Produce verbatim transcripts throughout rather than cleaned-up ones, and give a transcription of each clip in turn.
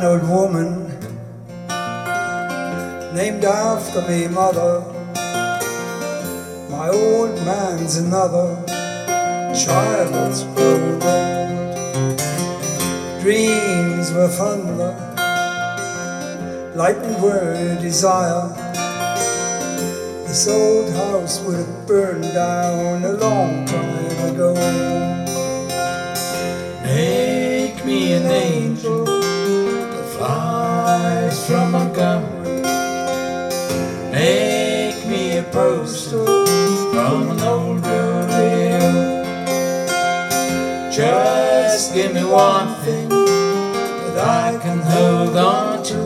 an old woman named after me mother. My old man's another child that's grown old. Dreams were thunder, lightning were desire. This old house would have burned down a long time ago. Make me an angel that flies from Montgomery. Make me a poster from an old rodeo. Just give me one thing that I can hold on to.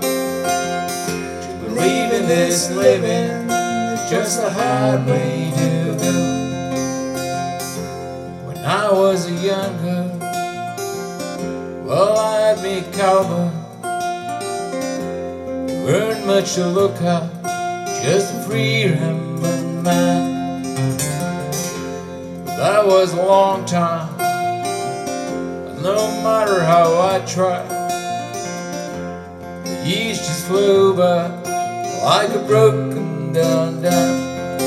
To believe in this living is just a hard way to go. When I was a young girl, well, I'd be a cowboy. There weren't much to look at, just a free rambling man. But that was a long time, and no matter how I tried, the years just flew by like a broken down dime.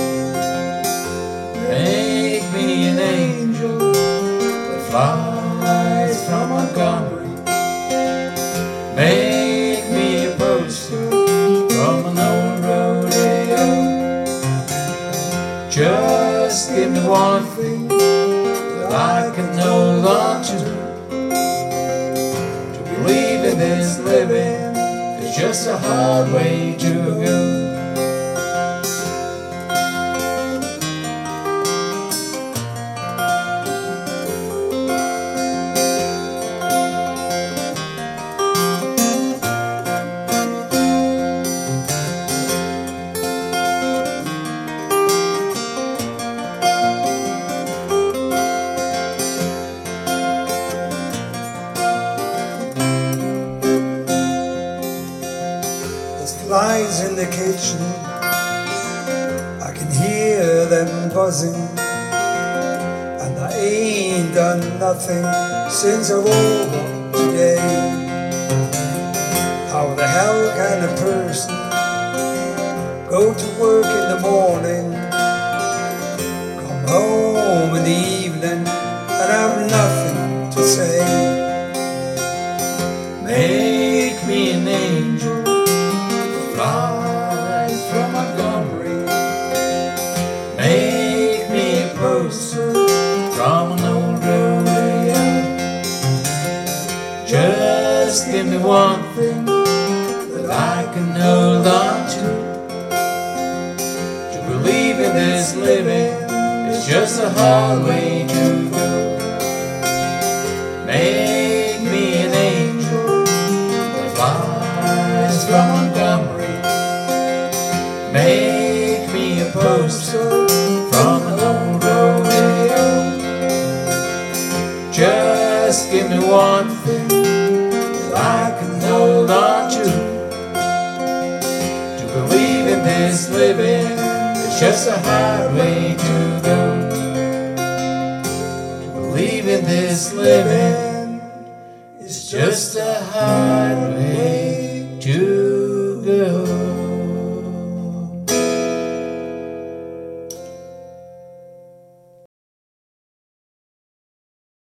Make me an angel that flies from Montgomery. Make me a poster from an old rodeo. Just give me one thing that I can hold on to. To believe in this living is just a hard way to go. Flies in the kitchen, I can hear them buzzing, and I ain't done nothing since I woke up today. How the hell can a person go to work in the morning, come home in the evening, and have nothing to say? Make me an angel flies from Montgomery. Make me a poster from an old rodeo. Just give me one thing that I can hold on to. To believe in this living is just a hard way to go. Make me an angel that flies from Montgomery. Make me a poster from an old rodeo. Just give me one thing that I can hold on to. To believe in this living is just a hard way to go. To believe in this living is just a hard way